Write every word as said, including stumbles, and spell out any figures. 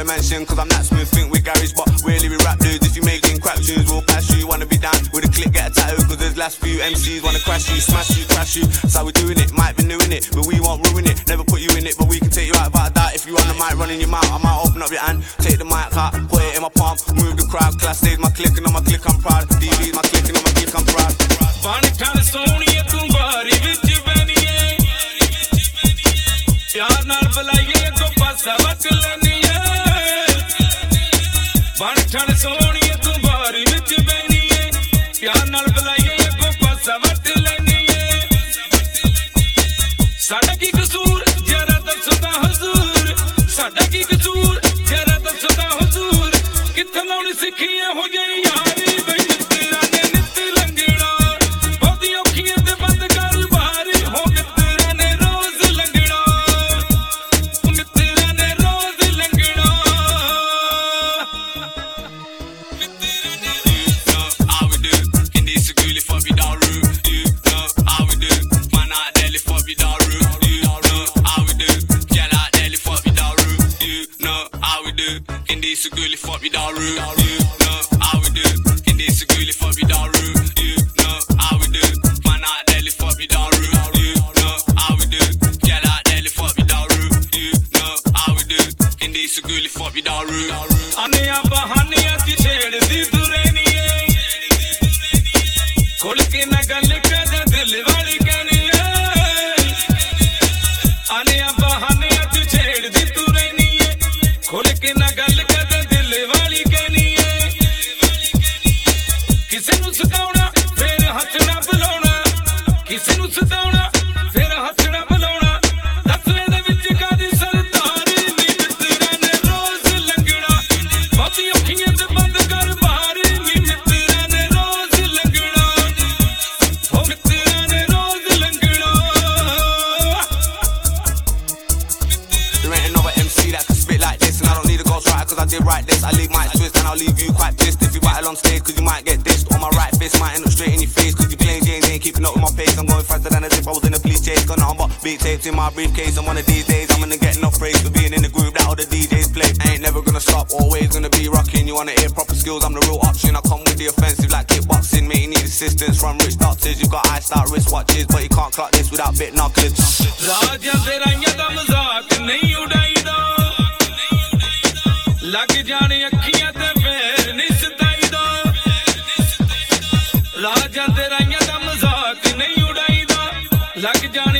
boy mansion, cause I'm that smooth, think with garage. But really we rap dudes, if you making crap tunes, we'll pass you. Wanna be down with a click, get a tattoo, cause there's last few M Cs wanna crash you, smash you, crash you. That's how we doing it, might be new in it, but we won't ruin it. Never put you in it, but we can take you out without a doubt. If you on the mic running your mouth, I might open up your hand, take the mic out, put it in my palm, move the crowd. Class stays my click and on my click I'm proud. D V's my click and on my click I'm proud. Bani khal soniye tum bari vich baniye, pyar naal bulaiye ko passa vat laniye. Bani khal soniye tum bari vich baniye, pyar naal bulaiye ko passa vat laniye. Sada ki kasoor jara dasda huzur, sada ki kasoor jara dasda huzur. Kithe launi sikhiye ho jaye yaari bhai tera ne nit langna. Bahti okhiyan te band kar bahari ho tera ne roz langna. Tera ne roz langna. Tera ne How we do in this school if we daru. You know how we do. Man out there if we daru. You know how we do. Girl out there if we daru. You know how we do in this school if we daru. You know how we do in this school if we daru. You know how we do. Man out there if we daru. You know how we do. Girl out there if we daru. You know how we do in this school if we daru. Aniya bahaniya ki chheddi dureniye, khol ke na gal kar dil wali kaniye. Aniya bahaniya ki chheddi dureniye, khol ke na gal kar dil wali kaniye. Kise nu satauna fir hath na bulauna, kise nu satauna fir hath na bulauna. Dasle de vich kaadi sardari nin tera ne roz langna. Bahti okhiyan te band kar bahari nin tera ne roz langna. Ho tera ne roz langna. There ain't another M C that can spit like this, and I don't need a ghostwriter cause I did write this. I leave my twist and I'll leave you quite pissed if you battle on stage cause you might get dissed. Or my right fist might end up straight in your face cause you playing James ain't keeping up with my pace. I'm going faster than as if I was in a police chase. Got nothing but beat tapes in my briefcase, and one of these days I'm gonna get enough praise for being in the group that all the D Js play. I ain't never gonna stop, always gonna be rocking. You wanna hear proper skills, I'm the real option. I come with the offensive like kickboxing, mate, you need assistance from rich doctors. You got eye star wristwatches, but you can't clock this without bit knuckles. Raja teraiyan da mazak nahi udaida, lag jaane akhiyan te pair nahi sataida. Raja teraiyan da mazak nahi udaida, lag jaane